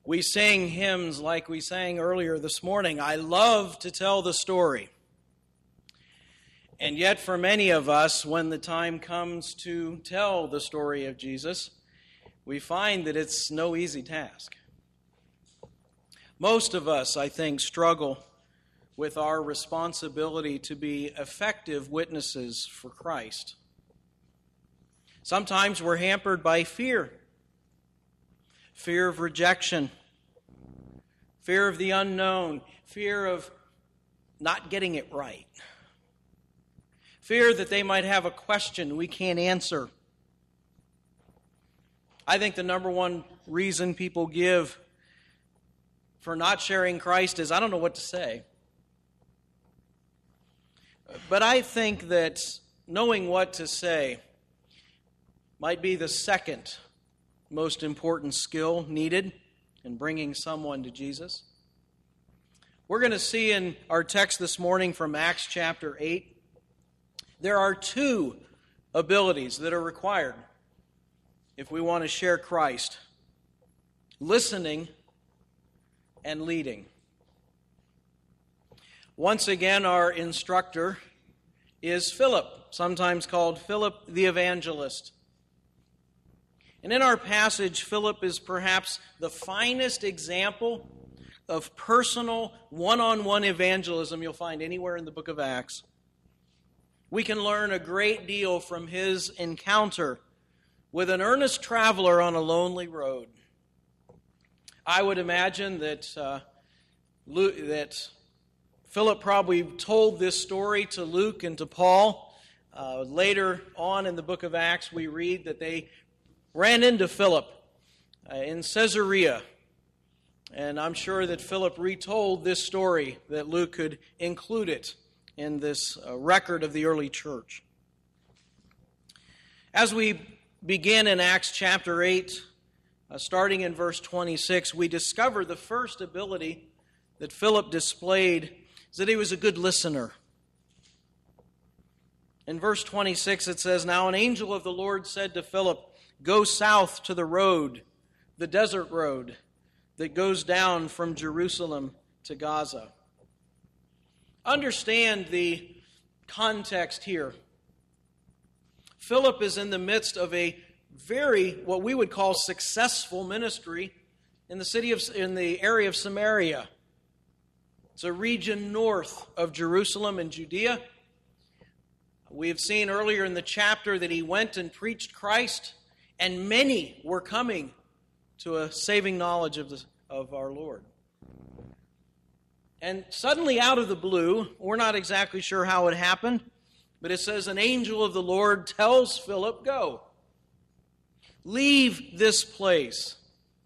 We sing hymns like we sang earlier this morning. I love to tell the story. And yet for many of us, when the time comes to tell the story of Jesus, we find that it's no easy task. Most of us, I think, struggle with our responsibility to be effective witnesses for Christ. Sometimes we're hampered by fear of rejection, fear of the unknown, fear of not getting it right, fear that they might have a question we can't answer. I think the number one reason people give for not sharing Christ is, I don't know what to say. But I think that knowing what to say might be the second most important skill needed in bringing someone to Jesus. We're going to see in our text this morning from Acts chapter 8, there are two abilities that are required if we want to share Christ: listening and leading. Once again, our instructor is Philip, sometimes called Philip the Evangelist. And in our passage, Philip is perhaps the finest example of personal, one-on-one evangelism you'll find anywhere in the book of Acts. We can learn a great deal from his encounter with an earnest traveler on a lonely road. I would imagine that Philip probably told this story to Luke and to Paul. Later on in the book of Acts, we read that they ran into Philip in Caesarea. And I'm sure that Philip retold this story, that Luke could include it in this record of the early church. As we begin in Acts chapter 8, starting in verse 26, we discover the first ability that Philip displayed is that he was a good listener. In verse 26 it says, "Now an angel of the Lord said to Philip, 'Go south to the road, the desert road, that goes down from Jerusalem to Gaza.'" Understand the context here. Philip is in the midst of a very, what we would call, successful ministry in the area of Samaria. It's a region north of Jerusalem and Judea. We have seen earlier in the chapter that he went and preached Christ, and many were coming to a saving knowledge of our Lord. And suddenly, out of the blue, we're not exactly sure how it happened, but it says an angel of the Lord tells Philip, "Go. Leave this place.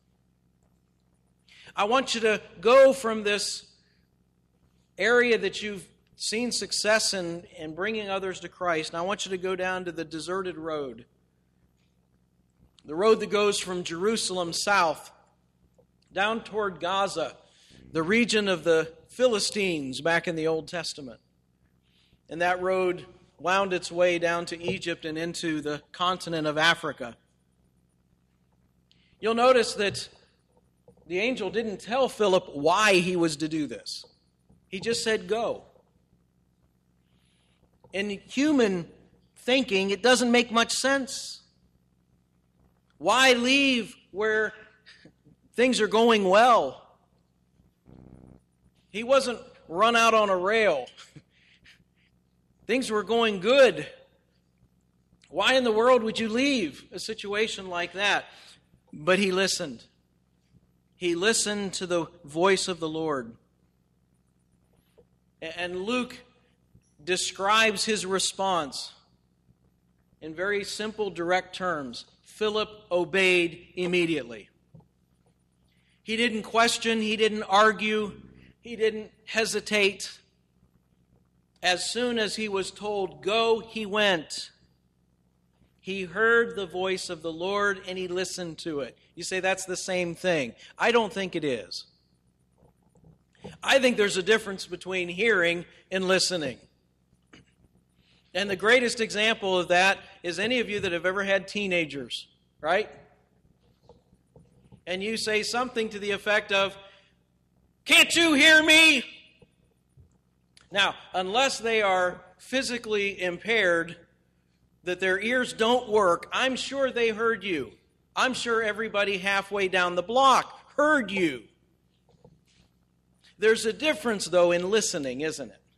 I want you to go from this area that you've seen success in bringing others to Christ, and I want you to go down to the deserted road. The road that goes from Jerusalem south, down toward Gaza, the region of the Philistines back in the Old Testament. And that road wound its way down to Egypt and into the continent of Africa. You'll notice that the angel didn't tell Philip why he was to do this. He just said, "Go." In human thinking, it doesn't make much sense. Why leave where things are going well? He wasn't run out on a rail. Things were going good. Why in the world would you leave a situation like that? But he listened. He listened to the voice of the Lord. And Luke describes his response in very simple, direct terms. Philip obeyed immediately. He didn't question, he didn't argue, he didn't hesitate. As soon as he was told, "Go," he went. He heard the voice of the Lord and he listened to it. You say that's the same thing. I don't think it is. I think there's a difference between hearing and listening. And the greatest example of that is any of you that have ever had teenagers, right? and you say something to the effect of, "Can't you hear me?" Now, unless they are physically impaired, that their ears don't work, I'm sure they heard you. I'm sure everybody halfway down the block heard you. There's a difference, though, in listening, isn't it?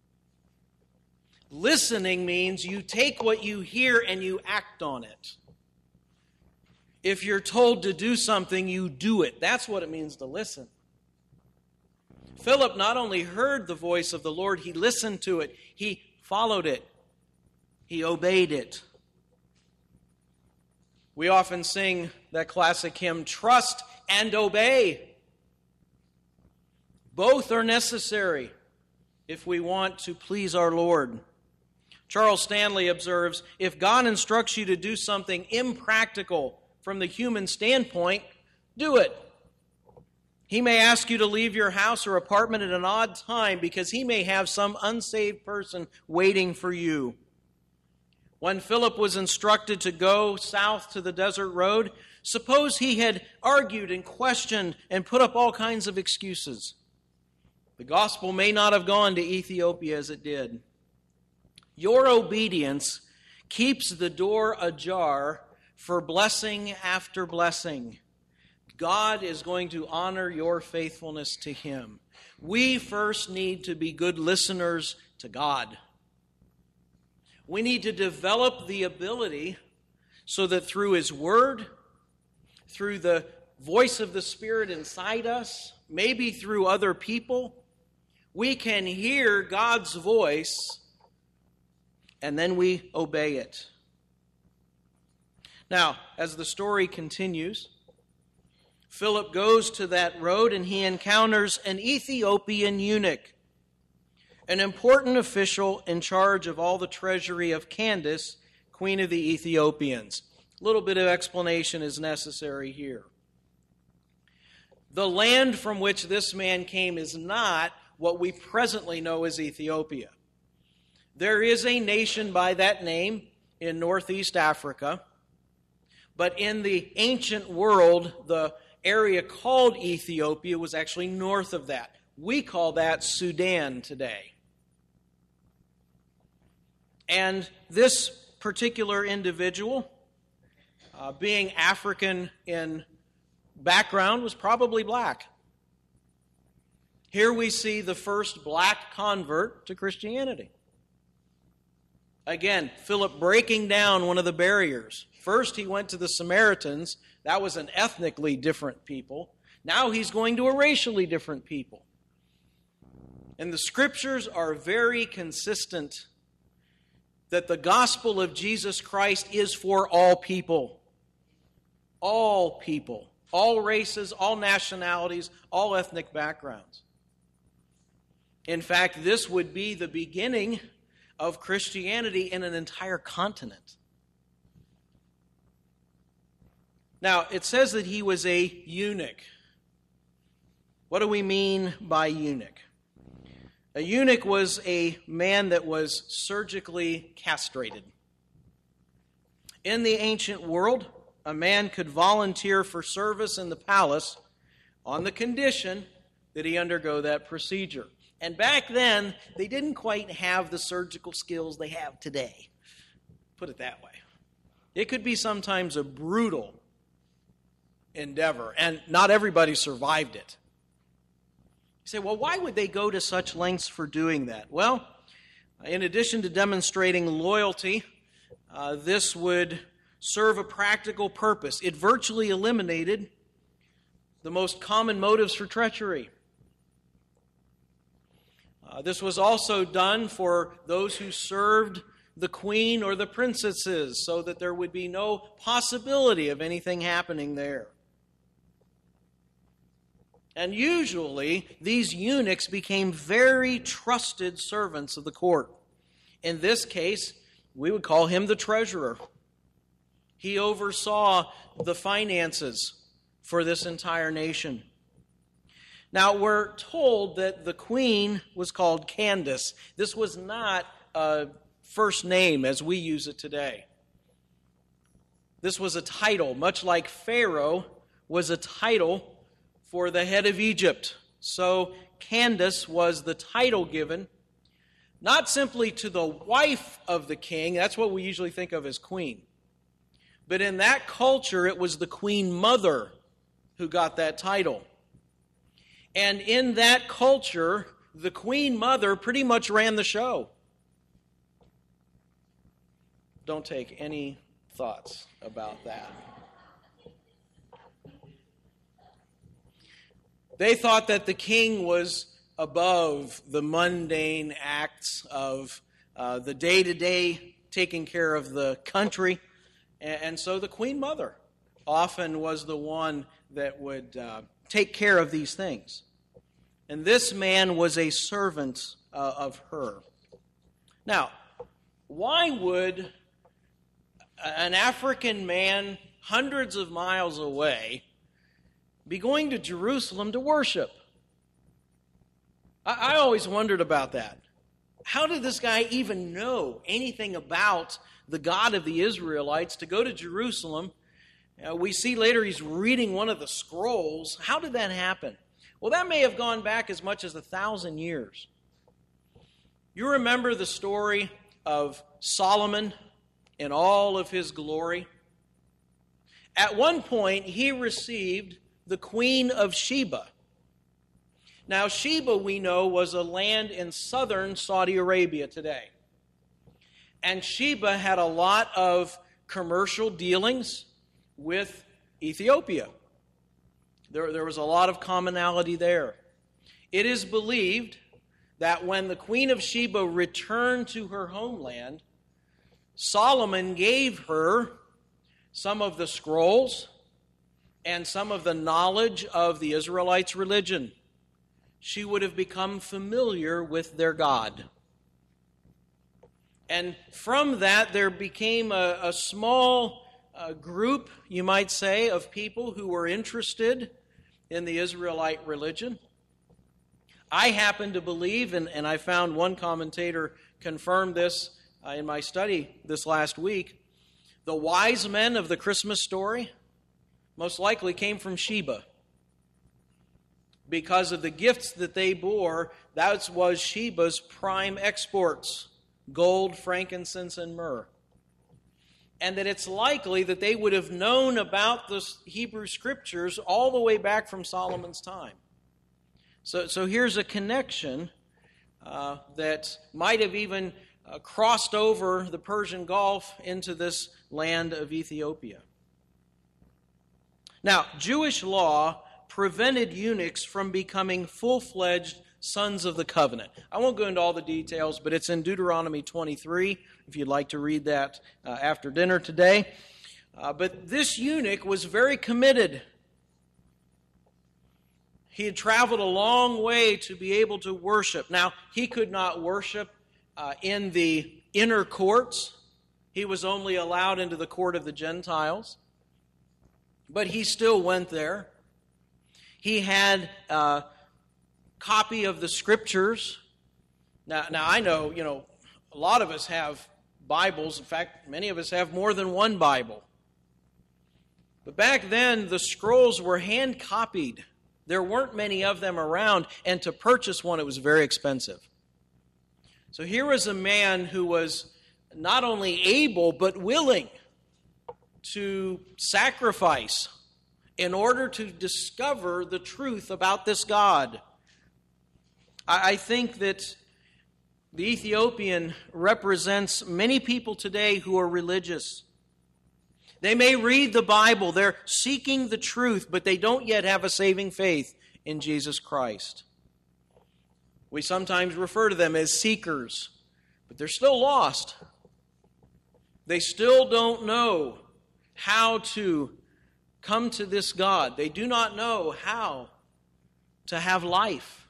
Listening means you take what you hear and you act on it. If you're told to do something, you do it. That's what it means to listen. Philip not only heard the voice of the Lord, he listened to it. He followed it. He obeyed it. We often sing that classic hymn, "Trust and Obey." Both are necessary if we want to please our Lord. Charles Stanley observes, if God instructs you to do something impractical from the human standpoint, do it. He may ask you to leave your house or apartment at an odd time because he may have some unsaved person waiting for you. When Philip was instructed to go south to the desert road, suppose he had argued and questioned and put up all kinds of excuses. The gospel may not have gone to Ethiopia as it did. Your obedience keeps the door ajar for blessing after blessing. God is going to honor your faithfulness to Him. We first need to be good listeners to God. We need to develop the ability so that through His Word, through the voice of the Spirit inside us, maybe through other people, we can hear God's voice and then we obey it. Now, as the story continues, Philip goes to that road and he encounters an Ethiopian eunuch, an important official in charge of all the treasury of Candace, queen of the Ethiopians. A little bit of explanation is necessary here. The land from which this man came is not what we presently know as Ethiopia. There is a nation by that name in northeast Africa, but in the ancient world, the area called Ethiopia was actually north of that. We call that Sudan today. And this particular individual, being African in background, was probably black. Here we see the first black convert to Christianity. Again, Philip breaking down one of the barriers. First, he went to the Samaritans. That was an ethnically different people. Now he's going to a racially different people. And the Scriptures are very consistent that the gospel of Jesus Christ is for all people. All people. All races, all nationalities, all ethnic backgrounds. In fact, this would be the beginning of Christianity in an entire continent. Now, it says that he was a eunuch. What do we mean by eunuch? A eunuch was a man that was surgically castrated. In the ancient world, a man could volunteer for service in the palace on the condition that he undergo that procedure. And back then, they didn't quite have the surgical skills they have today. Put it that way. It could be sometimes a brutal endeavor, and not everybody survived it. You say, well, why would they go to such lengths for doing that? Well, in addition to demonstrating loyalty, this would serve a practical purpose. It virtually eliminated the most common motives for treachery. This was also done for those who served the queen or the princesses, so that there would be no possibility of anything happening there. And usually, these eunuchs became very trusted servants of the court. In this case, we would call him the treasurer. He oversaw the finances for this entire nation. Now, we're told that the queen was called Candace. This was not a first name as we use it today. This was a title, much like Pharaoh was a title for the head of Egypt. So Candace was the title given, not simply to the wife of the king, that's what we usually think of as queen, but in that culture it was the queen mother who got that title. And in that culture, the queen mother pretty much ran the show. Don't take any thoughts about that. They thought that the king was above the mundane acts of the day-to-day taking care of the country. And so the queen mother often was the one that would take care of these things. And this man was a servant of her. Now, why would an African man hundreds of miles away be going to Jerusalem to worship? I always wondered about that. How did this guy even know anything about the God of the Israelites to go to Jerusalem? We see later he's reading one of the scrolls. How did that happen? Well, that may have gone back as much as 1,000 years. You remember the story of Solomon in all of his glory? At one point, he received the Queen of Sheba. Now, Sheba, we know, was a land in southern Saudi Arabia today. And Sheba had a lot of commercial dealings with Ethiopia. There was a lot of commonality there. It is believed that when the Queen of Sheba returned to her homeland, Solomon gave her some of the scrolls and some of the knowledge of the Israelites' religion. She would have become familiar with their God. And from that, there became a small group, you might say, of people who were interested in the Israelite religion. I happen to believe, and I found one commentator confirm this in my study this last week, the wise men of the Christmas story most likely came from Sheba. Because of the gifts that they bore, that was Sheba's prime exports, gold, frankincense, and myrrh. And that it's likely that they would have known about the Hebrew Scriptures all the way back from Solomon's time. So here's a connection that might have even crossed over the Persian Gulf into this land of Ethiopia. Now, Jewish law prevented eunuchs from becoming full-fledged sons of the covenant. I won't go into all the details, but it's in Deuteronomy 23, if you'd like to read that after dinner today. But this eunuch was very committed. He had traveled a long way to be able to worship. Now, he could not worship in the inner courts. He was only allowed into the court of the Gentiles. But he still went there. He had a copy of the Scriptures. Now I know, a lot of us have Bibles. In fact, many of us have more than one Bible. But back then, the scrolls were hand-copied. There weren't many of them around, and to purchase one, it was very expensive. So here was a man who was not only able, but willing to sacrifice in order to discover the truth about this God. I think that the Ethiopian represents many people today who are religious. They may read the Bible, they're seeking the truth, but they don't yet have a saving faith in Jesus Christ. We sometimes refer to them as seekers, but they're still lost. They still don't know how to come to this God. They do not know how to have life.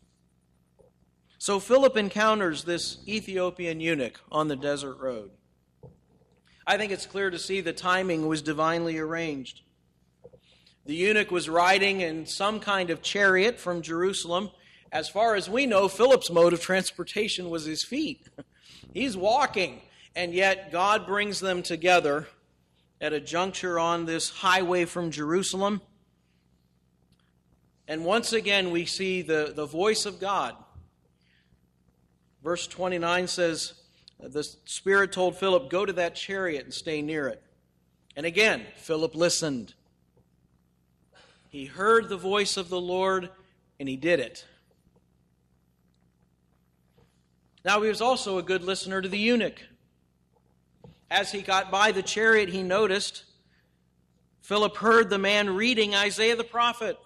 So Philip encounters this Ethiopian eunuch on the desert road. I think it's clear to see the timing was divinely arranged. The eunuch was riding in some kind of chariot from Jerusalem. As far as we know, Philip's mode of transportation was his feet. He's walking, and yet God brings them together at a juncture on this highway from Jerusalem. And once again, we see the voice of God. Verse 29 says, the Spirit told Philip, go to that chariot and stay near it. And again, Philip listened. He heard the voice of the Lord, and he did it. Now, he was also a good listener to the eunuch. As he got by the chariot, he noticed Philip heard the man reading Isaiah the prophet.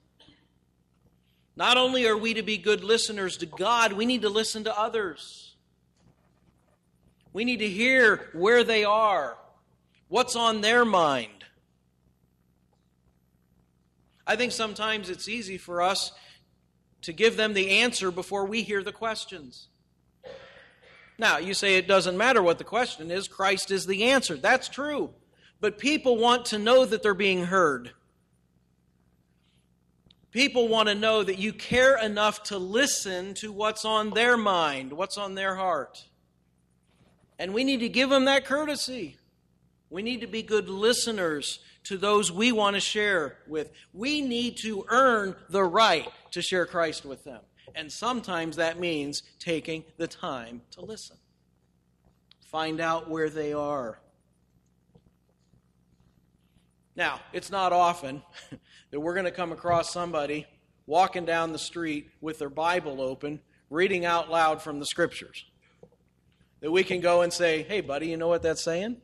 Not only are we to be good listeners to God, we need to listen to others. We need to hear where they are, what's on their mind. I think sometimes it's easy for us to give them the answer before we hear the questions. Now, you say it doesn't matter what the question is, Christ is the answer. That's true. But people want to know that they're being heard. People want to know that you care enough to listen to what's on their mind, what's on their heart. And we need to give them that courtesy. We need to be good listeners to those we want to share with. We need to earn the right to share Christ with them. And sometimes that means taking the time to listen. Find out where they are. Now, it's not often that we're going to come across somebody walking down the street with their Bible open, reading out loud from the Scriptures. That we can go and say, hey, buddy, you know what that's saying?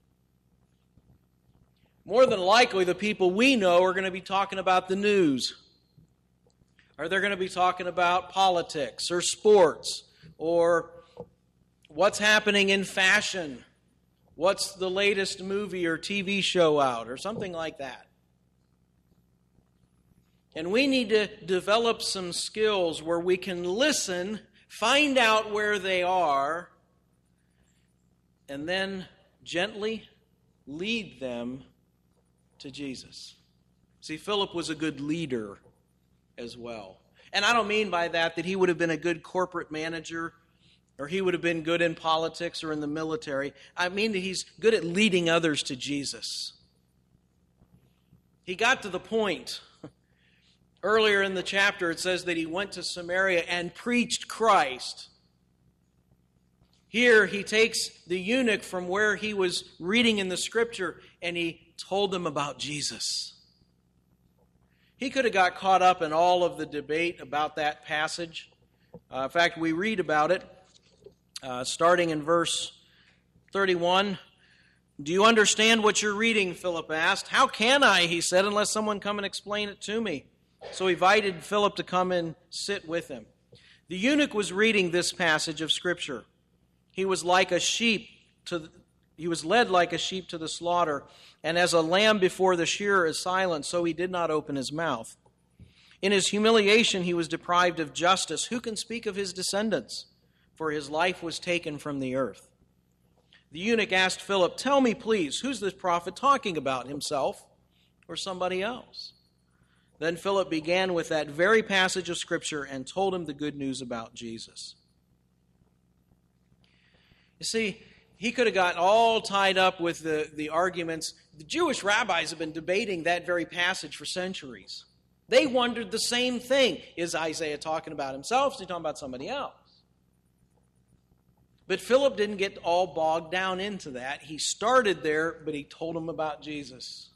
More than likely, the people we know are going to be talking about the news. Or they're going to be talking about politics or sports or what's happening in fashion. What's the latest movie or TV show out or something like that. And we need to develop some skills where we can listen, find out where they are, and then gently lead them to Jesus. See, Philip was a good leader as well. And I don't mean by that he would have been a good corporate manager or he would have been good in politics or in the military. I mean that he's good at leading others to Jesus. He got to the point. Earlier in the chapter it says that he went to Samaria and preached Christ. Here he takes the eunuch from where he was reading in the Scripture and he told them about Jesus. He could have got caught up in all of the debate about that passage. In fact, we read about it starting in verse 31. Do you understand what you're reading? Philip asked. How can I, he said, unless someone come and explain it to me? So he invited Philip to come and sit with him. The eunuch was reading this passage of Scripture. He was led like a sheep to the slaughter, and as a lamb before the shearer is silent, so he did not open his mouth. In his humiliation he was deprived of justice. Who can speak of his descendants? For his life was taken from the earth. The eunuch asked Philip, tell me please, who's this prophet talking about, himself or somebody else? Then Philip began with that very passage of Scripture and told him the good news about Jesus. You see, he could have gotten all tied up with the arguments. The Jewish rabbis have been debating that very passage for centuries. They wondered the same thing. Is Isaiah talking about himself? Is he talking about somebody else? But Philip didn't get all bogged down into that. He started there, but he told them about Jesus.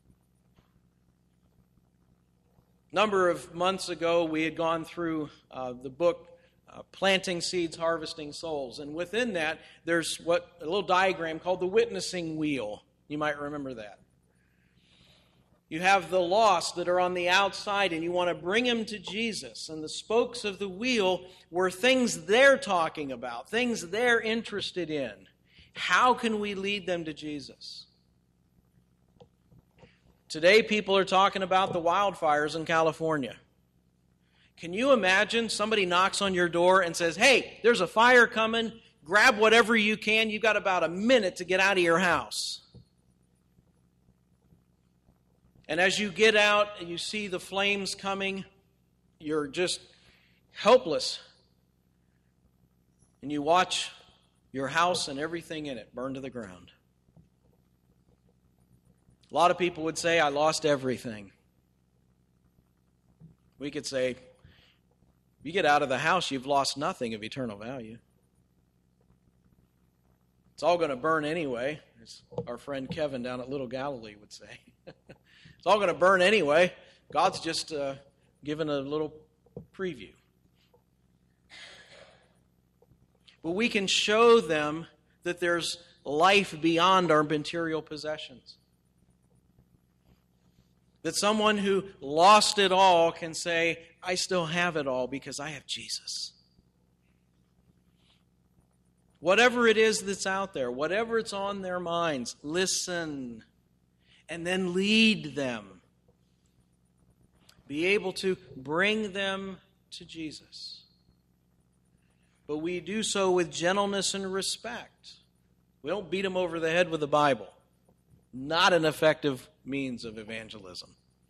A number of months ago, we had gone through the book Planting Seeds, Harvesting Souls. And within that, there's a little diagram called the witnessing wheel. You might remember that. You have the lost that are on the outside, and you want to bring them to Jesus. And the spokes of the wheel were things they're talking about, things they're interested in. How can we lead them to Jesus? Today, people are talking about the wildfires in California. Can you imagine somebody knocks on your door and says, hey, there's a fire coming, grab whatever you can, you've got about a minute to get out of your house. And as you get out and you see the flames coming, you're just helpless. And you watch your house and everything in it burn to the ground. A lot of people would say, I lost everything. We could say, you get out of the house, you've lost nothing of eternal value. It's all going to burn anyway, as our friend Kevin down at Little Galilee would say. It's all going to burn anyway. God's just given a little preview. But we can show them that there's life beyond our material possessions. That someone who lost it all can say, I still have it all because I have Jesus. Whatever it is that's out there, whatever it's on their minds, listen and then lead them. Be able to bring them to Jesus. But we do so with gentleness and respect. We don't beat them over the head with the Bible. Not an effective means of evangelism.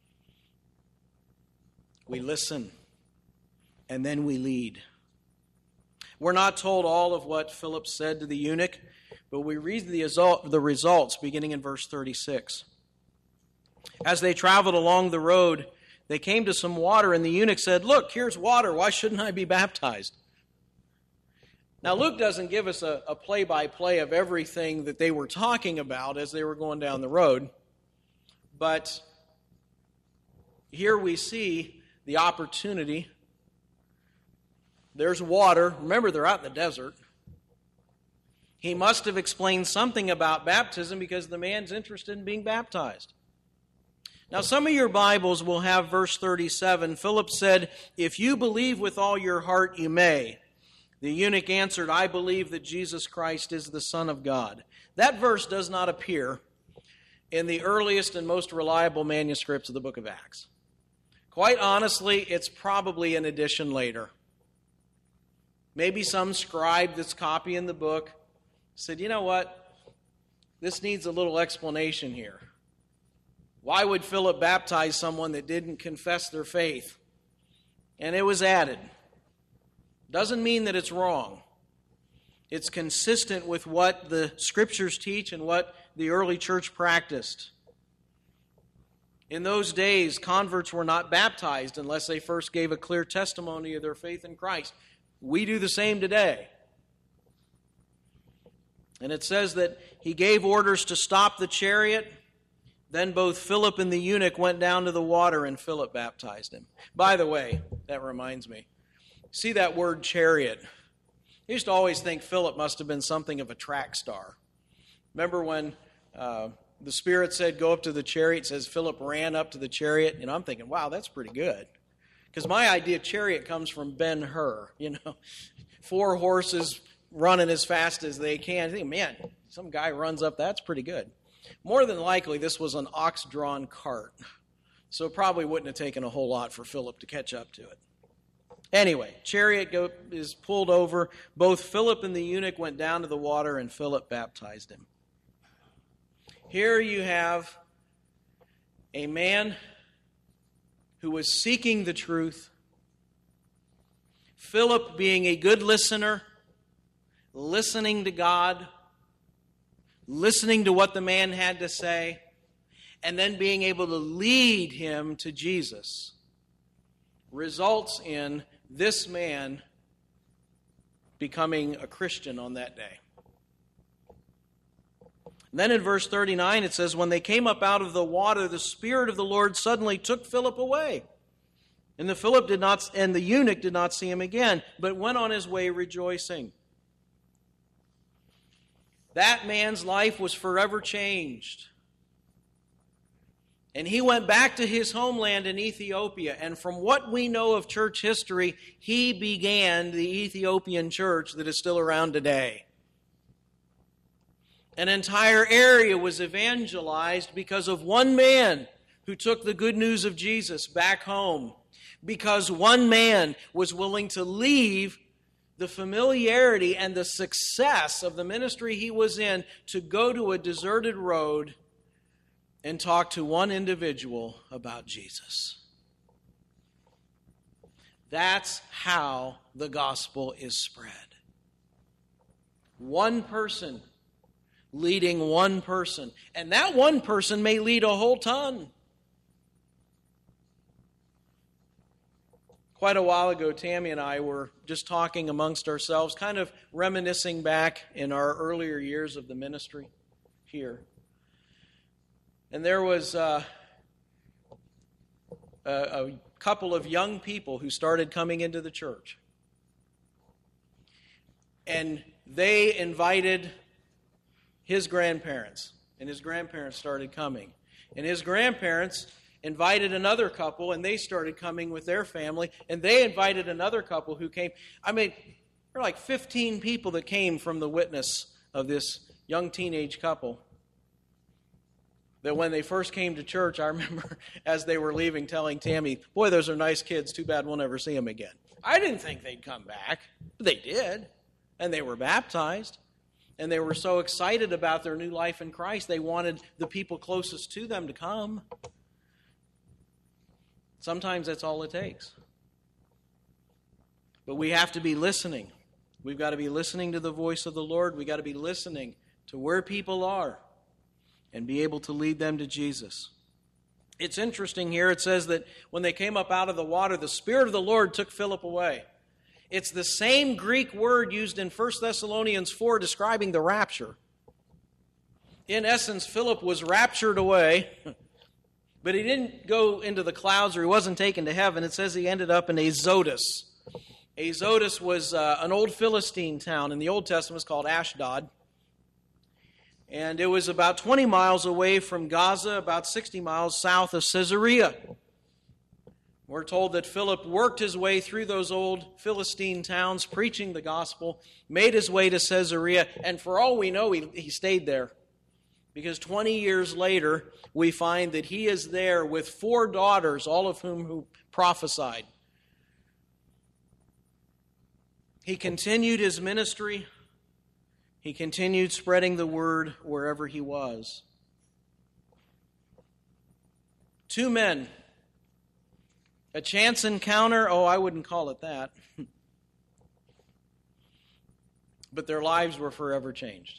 We listen, and then we lead. We're not told all of what Philip said to the eunuch, but we read the results beginning in verse 36. As they traveled along the road, they came to some water, and the eunuch said, Look, here's water. Why shouldn't I be baptized? Now, Luke doesn't give us a play-by-play of everything that they were talking about as they were going down the road. But here we see the opportunity. There's water. Remember, they're out in the desert. He must have explained something about baptism because the man's interested in being baptized. Now, some of your Bibles will have verse 37. Philip said, If you believe with all your heart, you may. The eunuch answered, I believe that Jesus Christ is the Son of God. That verse does not appear in the earliest and most reliable manuscripts of the book of Acts. Quite honestly, it's probably an addition later. Maybe some scribe that's copying the book said, you know what? This needs a little explanation here. Why would Philip baptize someone that didn't confess their faith? And it was added. Doesn't mean that it's wrong. It's consistent with what the Scriptures teach and what the early church practiced. In those days, converts were not baptized unless they first gave a clear testimony of their faith in Christ. We do the same today. And it says that he gave orders to stop the chariot. Then both Philip and the eunuch went down to the water, and Philip baptized him. By the way, that reminds me. See that word chariot? I used to always think Philip must have been something of a track star. Remember when the Spirit said, go up to the chariot? It says Philip ran up to the chariot. And I'm thinking, wow, that's pretty good. Because my idea of chariot comes from Ben-Hur. 4 horses running as fast as they can. I think, man, some guy runs up, that's pretty good. More than likely, this was an ox-drawn cart. So it probably wouldn't have taken a whole lot for Philip to catch up to it. Anyway, chariot is pulled over. Both Philip and the eunuch went down to the water, and Philip baptized him. Here you have a man who was seeking the truth. Philip being a good listener, listening to God, listening to what the man had to say, and then being able to lead him to Jesus, results in this man becoming a Christian on that day. And then in verse 39 it says, when they came up out of the water, the Spirit of the Lord suddenly took Philip away. And the eunuch did not see him again, but went on his way rejoicing. That man's life was forever changed. And he went back to his homeland in Ethiopia. And from what we know of church history, he began the Ethiopian church that is still around today. An entire area was evangelized because of one man who took the good news of Jesus back home. Because one man was willing to leave the familiarity and the success of the ministry he was in to go to a deserted road and talk to one individual about Jesus. That's how the gospel is spread. One person leading one person. And that one person may lead a whole ton. Quite a while ago, Tammy and I were just talking amongst ourselves, kind of reminiscing back in our earlier years of the ministry here. And there was a couple of young people who started coming into the church. And they invited his grandparents, and his grandparents started coming. And his grandparents invited another couple, and they started coming with their family, and they invited another couple who came. I mean, there were like 15 people that came from the witness of this young teenage couple. That when they first came to church, I remember as they were leaving telling Tammy, boy, those are nice kids, too bad we'll never see them again. I didn't think they'd come back, but they did, and they were baptized. And they were so excited about their new life in Christ, they wanted the people closest to them to come. Sometimes that's all it takes. But we have to be listening. We've got to be listening to the voice of the Lord. We've got to be listening to where people are and be able to lead them to Jesus. It's interesting here. It says that when they came up out of the water, the Spirit of the Lord took Philip away. It's the same Greek word used in 1 Thessalonians 4 describing the rapture. In essence, Philip was raptured away, but he didn't go into the clouds or he wasn't taken to heaven. It says he ended up in Azotus. Azotus was an old Philistine town in the Old Testament. It's called Ashdod. And it was about 20 miles away from Gaza, about 60 miles south of Caesarea. We're told that Philip worked his way through those old Philistine towns, preaching the gospel, made his way to Caesarea, and for all we know, he stayed there. Because 20 years later, we find that he is there with 4 daughters, all of whom prophesied. He continued his ministry. He continued spreading the word wherever he was. 2 men. A chance encounter? Oh, I wouldn't call it that. But their lives were forever changed.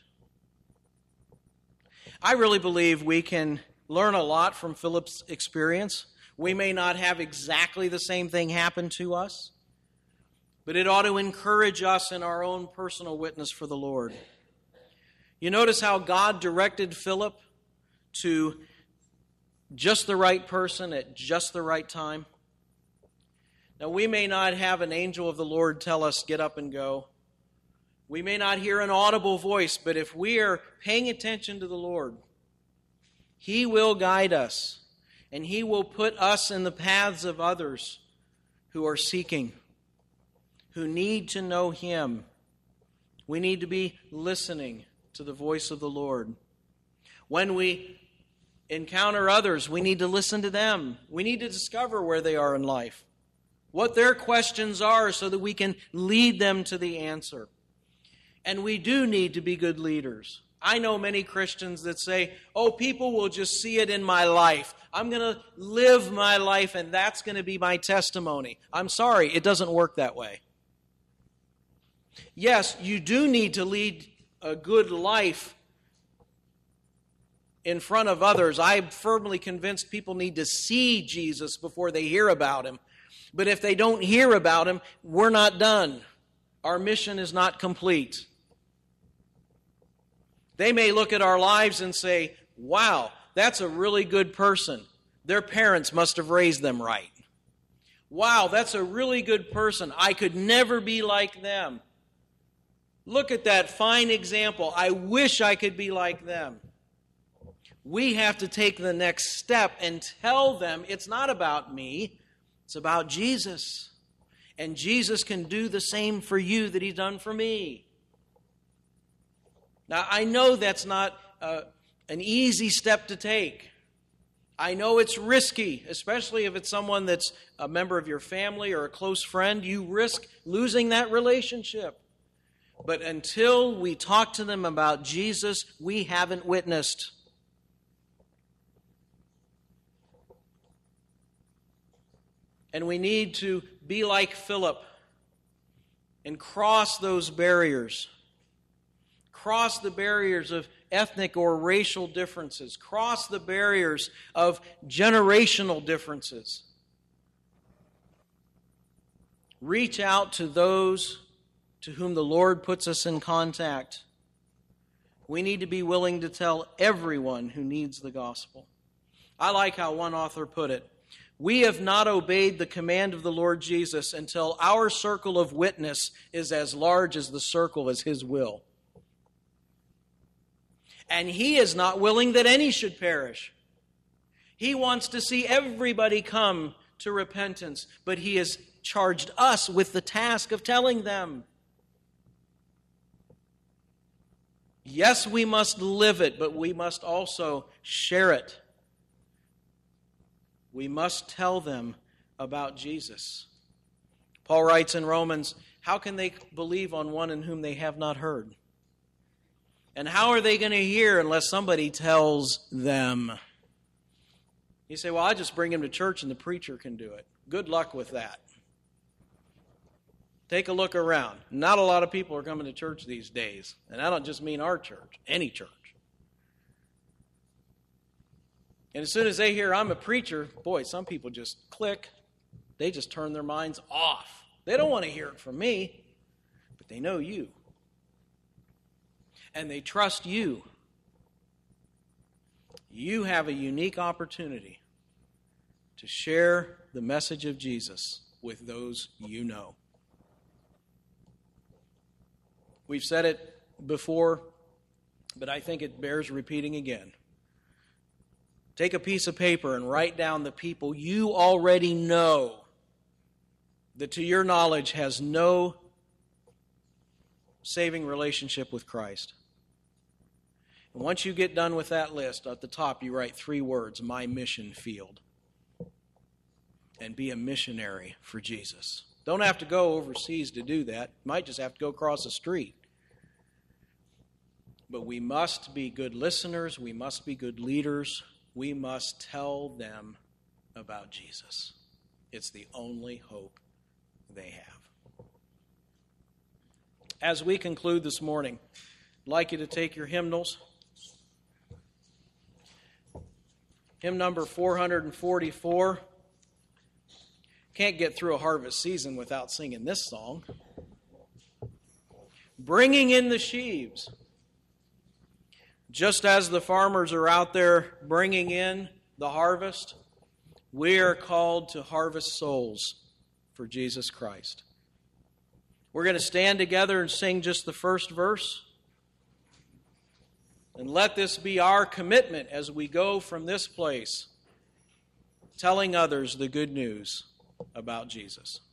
I really believe we can learn a lot from Philip's experience. We may not have exactly the same thing happen to us, but it ought to encourage us in our own personal witness for the Lord. You notice how God directed Philip to just the right person at just the right time? Now, we may not have an angel of the Lord tell us, get up and go. We may not hear an audible voice, but if we are paying attention to the Lord, He will guide us, and He will put us in the paths of others who are seeking, who need to know Him. We need to be listening to the voice of the Lord. When we encounter others, we need to listen to them. We need to discover where they are in life, what their questions are, so that we can lead them to the answer. And we do need to be good leaders. I know many Christians that say, oh, people will just see it in my life. I'm going to live my life, and that's going to be my testimony. I'm sorry, it doesn't work that way. Yes, you do need to lead a good life in front of others. I'm firmly convinced people need to see Jesus before they hear about Him. But if they don't hear about Him, we're not done. Our mission is not complete. They may look at our lives and say, wow, that's a really good person. Their parents must have raised them right. Wow, that's a really good person. I could never be like them. Look at that fine example. I wish I could be like them. We have to take the next step and tell them it's not about me. It's about Jesus. And Jesus can do the same for you that He's done for me. Now, I know that's not an easy step to take. I know it's risky, especially if it's someone that's a member of your family or a close friend. You risk losing that relationship. But until we talk to them about Jesus, we haven't witnessed. And we need to be like Philip and cross those barriers. Cross the barriers of ethnic or racial differences. Cross the barriers of generational differences. reach out to those to whom the Lord puts us in contact. We need to be willing to tell everyone who needs the gospel. I like how one author put it. We have not obeyed the command of the Lord Jesus until our circle of witness is as large as the circle as His will. And He is not willing that any should perish. He wants to see everybody come to repentance, but He has charged us with the task of telling them. Yes, we must live it, but we must also share it. We must tell them about Jesus. Paul writes in Romans, how can they believe on one in whom they have not heard? And how are they going to hear unless somebody tells them? You say, well, I just bring him to church and the preacher can do it. Good luck with that. Take a look around. Not a lot of people are coming to church these days. And I don't just mean our church, any church. And as soon as they hear I'm a preacher, boy, some people just click. They just turn their minds off. They don't want to hear it from me, but they know you. And they trust you. You have a unique opportunity to share the message of Jesus with those you know. We've said it before, but I think it bears repeating again. Take a piece of paper and write down the people you already know that to your knowledge has no saving relationship with Christ. And once you get done with that list, at the top you write 3 words, my mission field. And be a missionary for Jesus. Don't have to go overseas to do that. You might just have to go across the street. But we must be good listeners. We must be good leaders. We must tell them about Jesus. It's the only hope they have. As we conclude this morning, I'd like you to take your hymnals. Hymn number 444. Can't get through a harvest season without singing this song. Bringing in the sheaves. Just as the farmers are out there bringing in the harvest, we are called to harvest souls for Jesus Christ. We're going to stand together and sing just the first verse. And let this be our commitment as we go from this place, telling others the good news about Jesus.